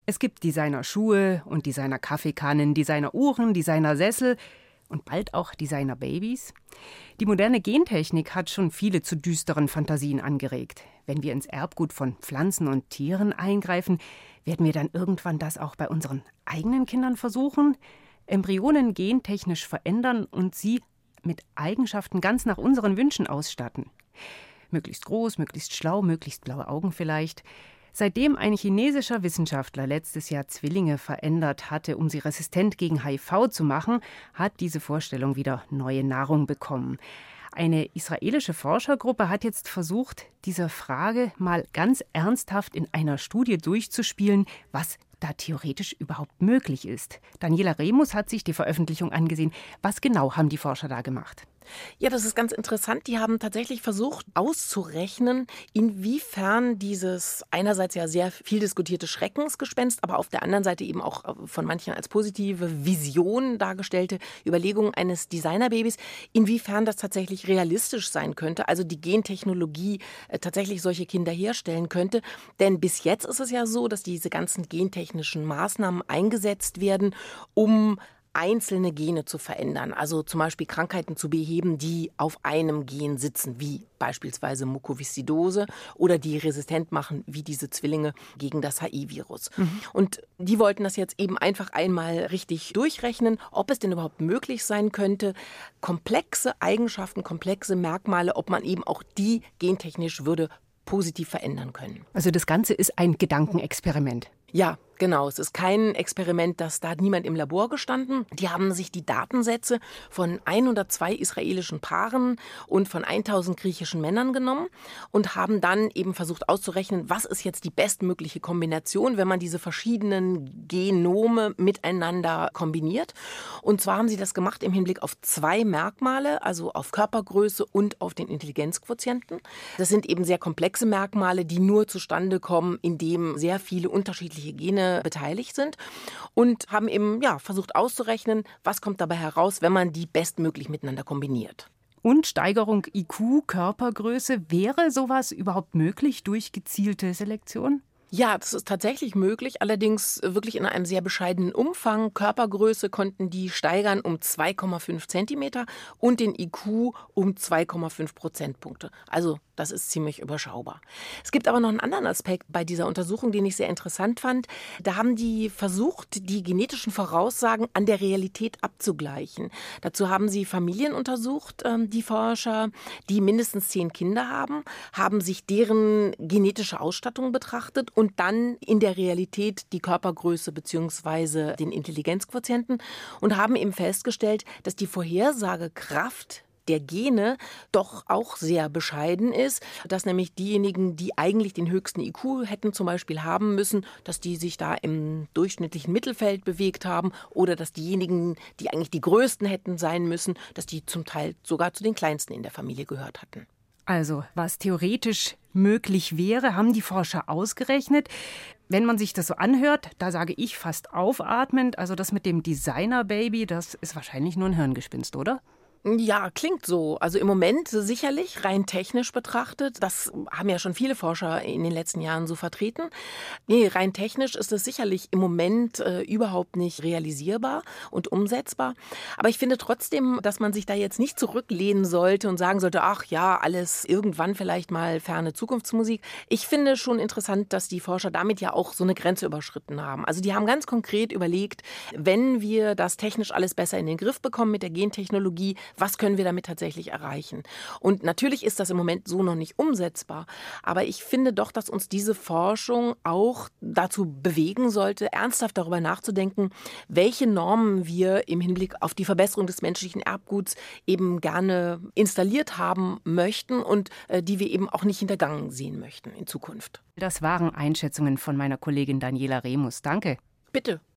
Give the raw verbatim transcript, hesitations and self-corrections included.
Es gibt Designer-Schuhe und Designer-Kaffeekannen, Designer-Uhren, Designer-Sessel und bald auch Designer-Babys. Die moderne Gentechnik hat schon viele zu düsteren Fantasien angeregt. Wenn wir ins Erbgut von Pflanzen und Tieren eingreifen, werden wir dann irgendwann das auch bei unseren eigenen Kindern versuchen? Embryonen gentechnisch verändern und sie mit Eigenschaften ganz nach unseren Wünschen ausstatten. Möglichst groß, möglichst schlau, möglichst blaue Augen vielleicht. Seitdem ein chinesischer Wissenschaftler letztes Jahr Zwillinge verändert hatte, um sie resistent gegen H I V zu machen, hat diese Vorstellung wieder neue Nahrung bekommen. Eine israelische Forschergruppe hat jetzt versucht, dieser Frage mal ganz ernsthaft in einer Studie durchzuspielen, was da theoretisch überhaupt möglich ist. Daniela Remus hat sich die Veröffentlichung angesehen. Was genau haben die Forscher da gemacht? Ja, das ist ganz interessant. Die haben tatsächlich versucht auszurechnen, inwiefern dieses einerseits ja sehr viel diskutierte Schreckensgespenst, aber auf der anderen Seite eben auch von manchen als positive Vision dargestellte Überlegung eines Designerbabys, inwiefern das tatsächlich realistisch sein könnte, also die Gentechnologie äh, tatsächlich solche Kinder herstellen könnte. Denn bis jetzt ist es ja so, dass diese ganzen gentechnischen Maßnahmen eingesetzt werden, um einzelne Gene zu verändern, also zum Beispiel Krankheiten zu beheben, die auf einem Gen sitzen, wie beispielsweise Mukoviszidose oder die resistent machen, wie diese Zwillinge gegen das H I-Virus. Mhm. Und die wollten das jetzt eben einfach einmal richtig durchrechnen, ob es denn überhaupt möglich sein könnte, komplexe Eigenschaften, komplexe Merkmale, ob man eben auch die gentechnisch würde positiv verändern können. Also das Ganze ist ein Gedankenexperiment. Ja, genau. Es ist kein Experiment, das da hat niemand im Labor gestanden. Die haben sich die Datensätze von hundertzwei israelischen Paaren und von tausend griechischen Männern genommen und haben dann eben versucht auszurechnen, was ist jetzt die bestmögliche Kombination, wenn man diese verschiedenen Genome miteinander kombiniert. Und zwar haben sie das gemacht im Hinblick auf zwei Merkmale, also auf Körpergröße und auf den Intelligenzquotienten. Das sind eben sehr komplexe Merkmale, die nur zustande kommen, indem sehr viele unterschiedliche Gene beteiligt sind und haben eben ja, versucht auszurechnen, was kommt dabei heraus, wenn man die bestmöglich miteinander kombiniert. Und Steigerung I Q, Körpergröße, wäre sowas überhaupt möglich durch gezielte Selektion? Ja, das ist tatsächlich möglich, allerdings wirklich in einem sehr bescheidenen Umfang. Körpergröße konnten die steigern um zwei Komma fünf Zentimeter und den I Q um zwei Komma fünf Prozentpunkte. Also das ist ziemlich überschaubar. Es gibt aber noch einen anderen Aspekt bei dieser Untersuchung, den ich sehr interessant fand. Da haben die versucht, die genetischen Voraussagen an der Realität abzugleichen. Dazu haben sie Familien untersucht, die Forscher, die mindestens zehn Kinder haben, haben sich deren genetische Ausstattung betrachtet und dann in der Realität die Körpergröße bzw. den Intelligenzquotienten und haben eben festgestellt, dass die Vorhersagekraft der Gene doch auch sehr bescheiden ist, dass nämlich diejenigen, die eigentlich den höchsten I Q hätten zum Beispiel haben müssen, dass die sich da im durchschnittlichen Mittelfeld bewegt haben oder dass diejenigen, die eigentlich die größten hätten sein müssen, dass die zum Teil sogar zu den kleinsten in der Familie gehört hatten. Also, was theoretisch möglich wäre, haben die Forscher ausgerechnet. Wenn man sich das so anhört, da sage ich fast aufatmend, also das mit dem Designer-Baby, das ist wahrscheinlich nur ein Hirngespinst, oder? Ja, klingt so. Also im Moment sicherlich, rein technisch betrachtet. Das haben ja schon viele Forscher in den letzten Jahren so vertreten. Nee, rein technisch ist es sicherlich im Moment äh, überhaupt nicht realisierbar und umsetzbar. Aber ich finde trotzdem, dass man sich da jetzt nicht zurücklehnen sollte und sagen sollte, ach ja, alles irgendwann vielleicht mal ferne Zukunftsmusik. Ich finde schon interessant, dass die Forscher damit ja auch so eine Grenze überschritten haben. Also die haben ganz konkret überlegt, wenn wir das technisch alles besser in den Griff bekommen mit der Gentechnologie, was können wir damit tatsächlich erreichen? Und natürlich ist das im Moment so noch nicht umsetzbar. Aber ich finde doch, dass uns diese Forschung auch dazu bewegen sollte, ernsthaft darüber nachzudenken, welche Normen wir im Hinblick auf die Verbesserung des menschlichen Erbguts eben gerne installiert haben möchten und äh, die wir eben auch nicht hintergangen sehen möchten in Zukunft. Das waren Einschätzungen von meiner Kollegin Daniela Remus. Danke. Bitte.